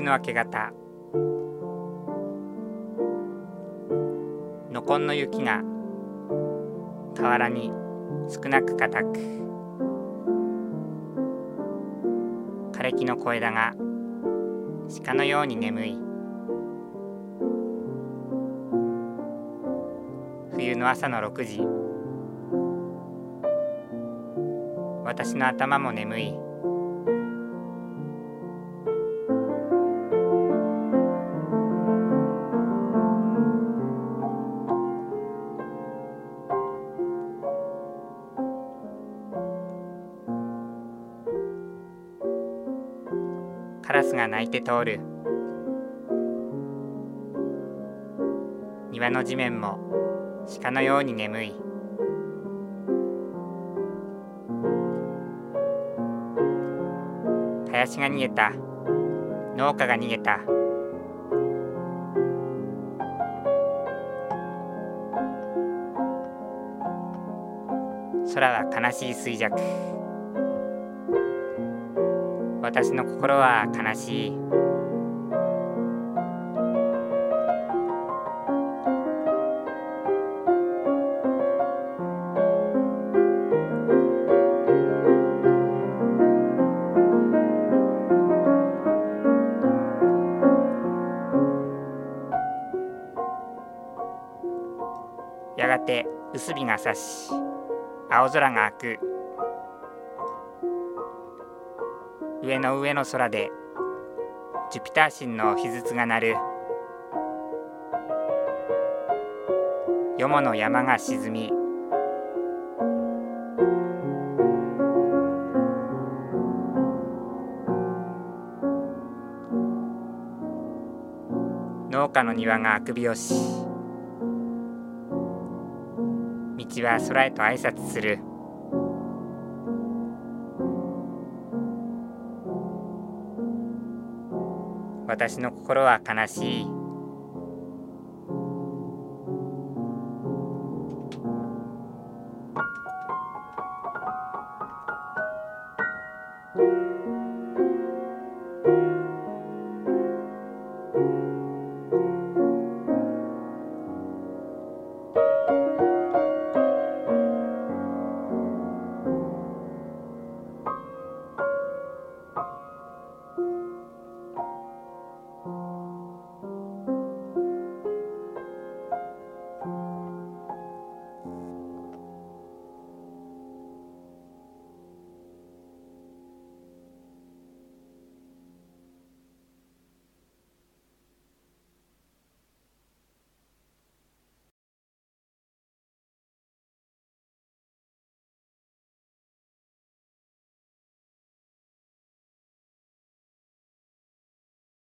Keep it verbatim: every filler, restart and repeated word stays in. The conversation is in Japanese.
の明け方、のこんの雪が河原に少なく固く、枯れ木の小枝が鹿のように眠い。冬の朝のろくじ、私の頭も眠い。カラスが鳴いて通る。庭の地面も鹿のように眠い。林が逃げた。農家が逃げた。空は悲しい衰弱。私の心は悲しい。やがて薄日が差し、青空が開く。上の上の空でジュピター神の秘筒が鳴る。よもの山が沈み、農家の庭があくびをし、道は空へと挨拶する。私の心は悲しい。